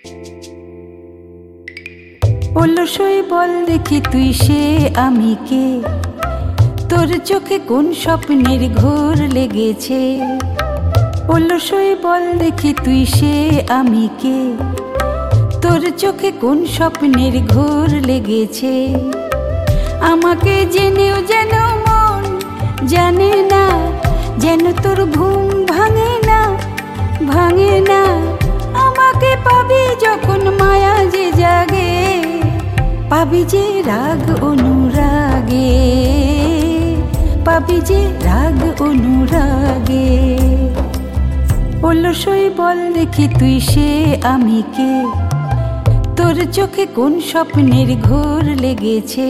অলসই বল দেখি তুই সে আমি কে, তোর চোখে কোন স্বপ্নের ঘোর লেগেছে। অলসই বল দেখি তুই সে আমি কে, তোর চোখে কোন স্বপ্নের ঘোর লেগেছে। আমাকে জেনেও যেন মন জানে না, যেন তোর ঘুম ভাঙে না ভাঙে না। আমাকে পাবি যখন মায়া যে জাগে, পাবি যে রাগ অনুরাগে, পাবি যে রাগ অনুরাগে। অলসই বল দেখি তুই সে আমি কে, তোর চোখে কোন স্বপ্নের ঘোর লেগেছে।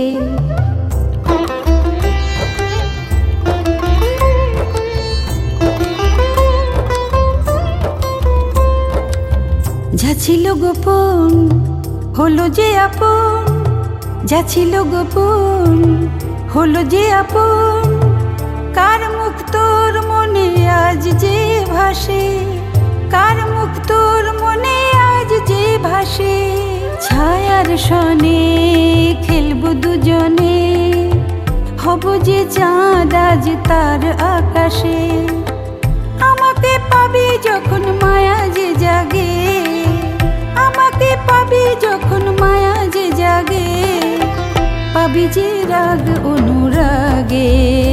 যা ছিল গোপন হলো যে আপন, যা ছিল গোপন হলো যে আপন। কার মুখ তোর মনে আজ যে ভাসে, কার মুখ তোর মনে আজ যে ভাসে। ছায়ার সনে খেলবো দুজনে, হব যে চাঁদ আজ তার আকাশে। আমাকে পাবি যখন মায়া যে জাগে, আমাকে পাবি যখন মায়া যে জাগে, পাবি যে রাগ অনুরাগে,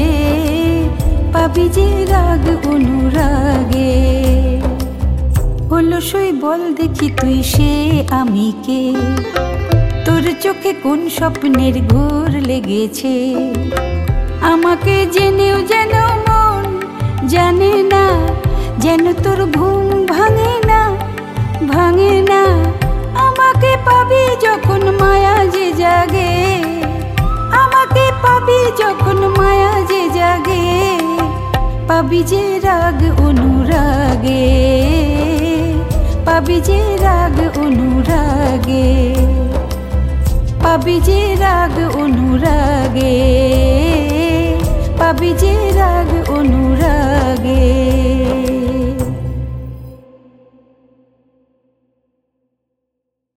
পাবি যে রাগ অনুরাগে। অলসই বল দেখি তুই সে আমি কে, তোর চোখে কোন স্বপ্নের ঘোর লেগেছে। আমাকে জেনেও যেন মন জানে না, যেন তোর ঘুম ভাঙে না ভাঙে না। আমাকে পাবি যখন মায়া যে জাগে, আমাকে পাবি যখন মায়া যে জাগে, পাবি যে রাগ অনুরাগে, পাবি যে রাগ অনুরাগে, পাবি যে রাগ অনুরাগে, পাবি যে রাগ অনুরাগে।